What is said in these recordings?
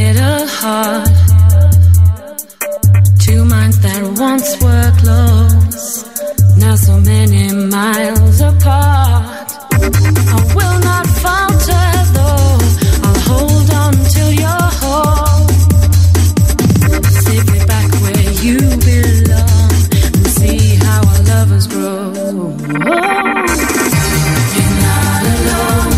hit a heart. Two minds that once were close, now so many miles apart. I will not falter though, I'll hold on till you're home, safely back where you belong, and see how our lovers grow. You're not alone,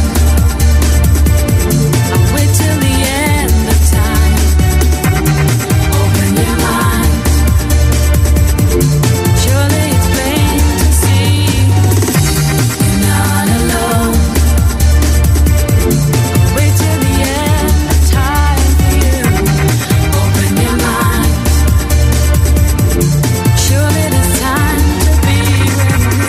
I'll wait till the end of time. Open your mind, surely it's plain to see. You're not alone, I'll wait till the end of time for you. Open your mind, surely it's time to be with me.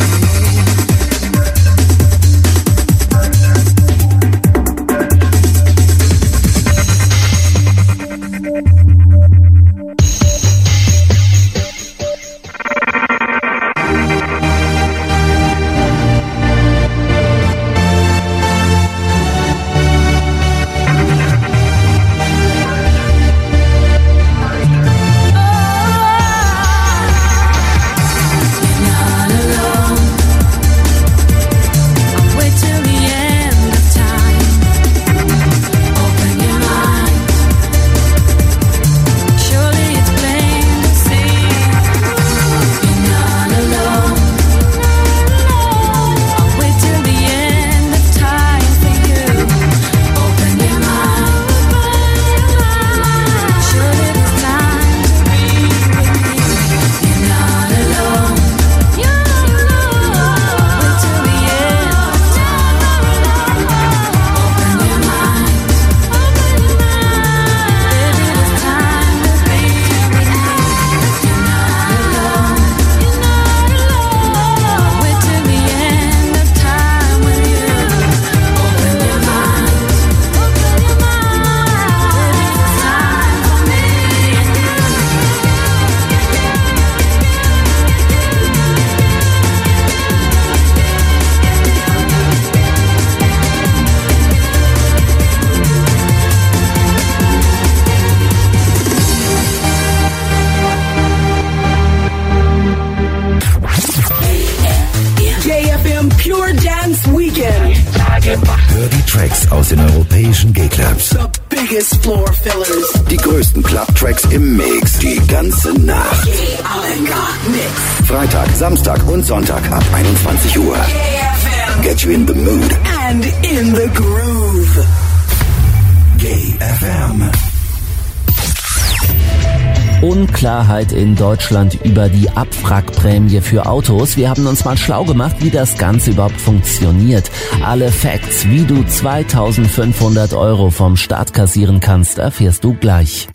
JFM Pure Dance Weekend. Hör die Tracks aus den europäischen Gay-Clubs. The biggest floor fillers. Die größten Club-Tracks im Mix. Die ganze Nacht. Mix. Freitag, Samstag und Sonntag ab 21 Uhr. JFM. Get you in the mood. And in the groove. Gay FM. Unklarheit in Deutschland über die Abwrackprämie für Autos. Wir haben uns mal schlau gemacht, wie das Ganze überhaupt funktioniert. Alle Facts, wie du 2.500 € vom Staat kassieren kannst, erfährst du gleich.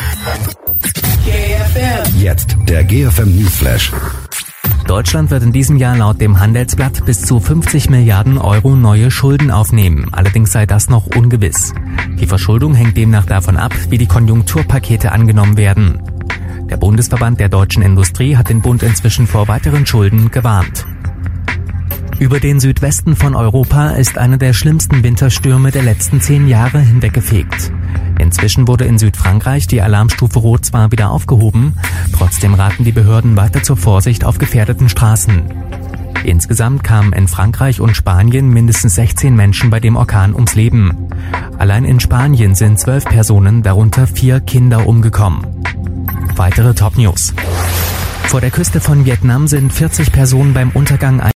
JFM. Jetzt der GFM Newsflash. Deutschland wird in diesem Jahr laut dem Handelsblatt bis zu 50 Milliarden € neue Schulden aufnehmen. Allerdings sei das noch ungewiss. Die Verschuldung hängt demnach davon ab, wie die Konjunkturpakete angenommen werden. Der Bundesverband der deutschen Industrie hat den Bund inzwischen vor weiteren Schulden gewarnt. Über den Südwesten von Europa ist einer der schlimmsten Winterstürme der letzten 10 Jahre hinweggefegt. Inzwischen wurde in Südfrankreich die Alarmstufe Rot zwar wieder aufgehoben, trotzdem raten die Behörden weiter zur Vorsicht auf gefährdeten Straßen. Insgesamt kamen in Frankreich und Spanien mindestens 16 Menschen bei dem Orkan ums Leben. Allein in Spanien sind 12 Personen, darunter 4 Kinder, umgekommen. Weitere Top-News. Vor der Küste von Vietnam sind 40 Personen beim Untergang